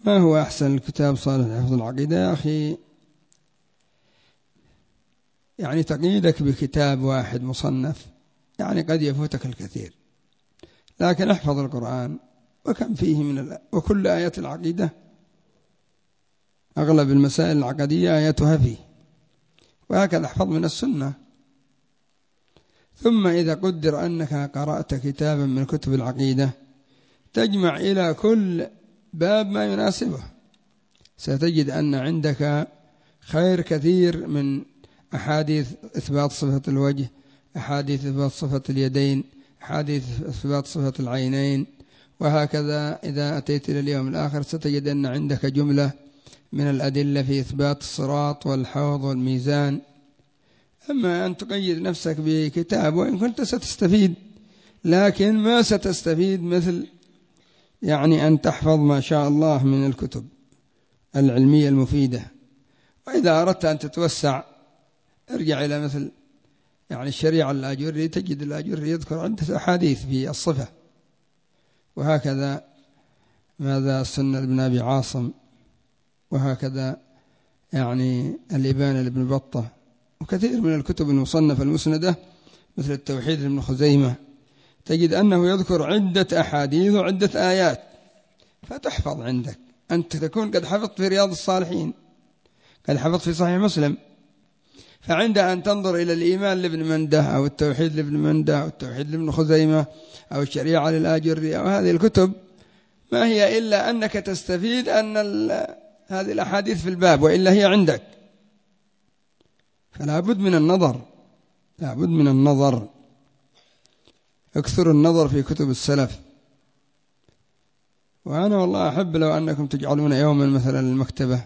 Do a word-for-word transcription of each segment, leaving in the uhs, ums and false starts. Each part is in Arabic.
ما هو أحسن الكتاب صالح لحفظ العقيدة؟ يا أخي يعني تقييدك بكتاب واحد مصنف يعني قد يفوتك الكثير، لكن احفظ القرآن وكم فيه من ال... وكل آيات العقيدة أغلب المسائل العقدية آياتها فيه، وهكذا احفظ من السنة. ثم إذا قدر أنك قرأت كتابا من كتب العقيدة تجمع إلى كل باب ما يناسبه، ستجد أن عندك خير كثير من أحاديث إثبات صفة الوجه، أحاديث إثبات صفة اليدين، أحاديث إثبات صفة العينين، وهكذا. إذا أتيت إلى اليوم الآخر ستجد أن عندك جملة من الأدلة في إثبات الصراط والحوض والميزان. أما أن تقيد نفسك بكتاب وإن كنت ستستفيد، لكن ما ستستفيد مثل يعني أن تحفظ ما شاء الله من الكتب العلمية المفيدة. وإذا أردت أن تتوسع ارجع إلى مثل يعني الشريعة الآجري، تجد الآجري يذكر عدة أحاديث في الصفة، وهكذا ماذا السنة لابن أبي عاصم، وهكذا يعني الإبانة لابن بطة، وكثير من الكتب المصنفة المسندة مثل التوحيد لابن خزيمة تجد أنه يذكر عدة أحاديث وعدة آيات، فتحفظ عندك. أنت تكون قد حفظت في رياض الصالحين، قد حفظت في صحيح مسلم، فعند أن تنظر إلى الإيمان لابن منده أو التوحيد لابن منده أو التوحيد لابن خزيمة أو الشريعة للآجري أو هذه الكتب، ما هي إلا أنك تستفيد أن هذه الأحاديث في الباب، وإلا هي عندك. فلا بد من النظر، لا بد من النظر. اكثر النظر في كتب السلف. وأنا والله أحب لو أنكم تجعلون يوما مثلا المكتبة،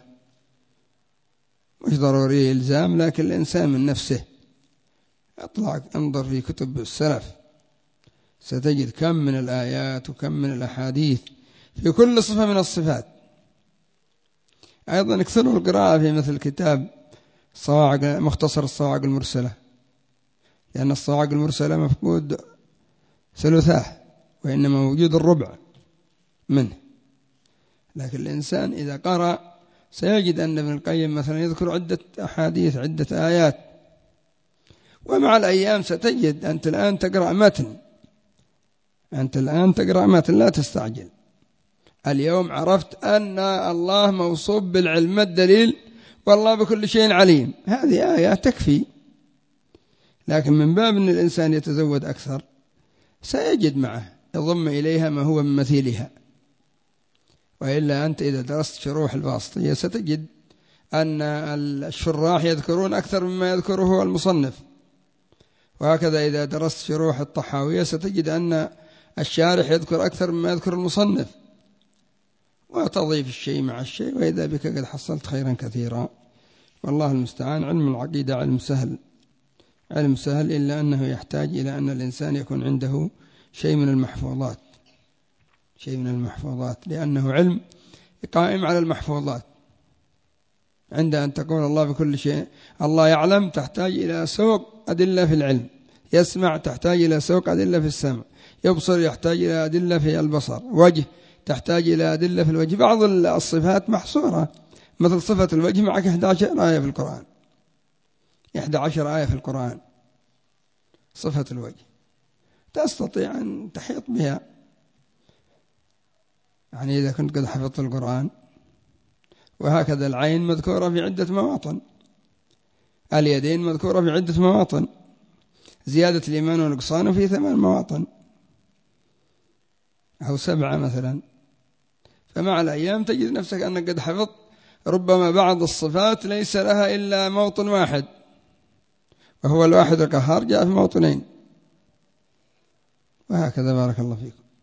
مش ضروري إلزام، لكن الإنسان من نفسه اطلع انظر في كتب السلف، ستجد كم من الآيات وكم من الأحاديث في كل صفة من الصفات. أيضا اكثروا القراءة في مثل كتاب صواعق مختصر الصواعق المرسلة، لأن الصواعق المرسلة مفقود ثلثاه وإنما موجود الربع منه، لكن الإنسان إذا قرأ سيجد أن ابن القيم مثلا يذكر عدة أحاديث عدة آيات. ومع الأيام ستجد أنت الآن تقرأ متن، أنت الآن تقرأ متن، لا تستعجل. اليوم عرفت أن الله موصوف بالعلم، الدليل والله بكل شيء عليم، هذه آية تكفي. لكن من باب أن الإنسان يتزود أكثر سيجد معه يضم إليها ما هو من مثيلها. وإلا أنت إذا درست شروح الواسطية ستجد أن الشراح يذكرون أكثر مما يذكره المصنف، وهكذا إذا درست شروح الطحاوية ستجد أن الشارح يذكر أكثر مما يذكر المصنف، وتضيف الشيء مع الشيء، وإذا بك قد حصلت خيرا كثيرا. والله المستعان. علم العقيدة علم سهل، علم سهل، إلا أنه يحتاج إلى أن الإنسان يكون عنده شيء من المحفوظات، شيء من المحفوظات، لأنه علم قائم على المحفوظات. عند أن تقول الله بكل شيء، الله يعلم، تحتاج إلى سوق أدلة في العلم، يسمع تحتاج إلى سوق أدلة في السمع، يبصر يحتاج إلى أدلة في البصر، وجه تحتاج إلى أدلة في الوجه. بعض الصفات محصورة، مثل صفة الوجه معك إحدى عشر آية في القرآن، إحدى عشر آية في القرآن صفة الوجه، تستطيع أن تحيط بها يعني إذا كنت قد حفظت القرآن. وهكذا العين مذكورة في عدة مواطن، اليدين مذكورة في عدة مواطن، زيادة الإيمان ونقصانه في ثمان مواطن أو سبعة مثلا. فمع الأيام تجد نفسك أنك قد حفظت ربما بعض الصفات ليس لها إلا موطن واحد، وهو الواحد القهار جاء في موطنين، وهكذا. بارك الله فيكم.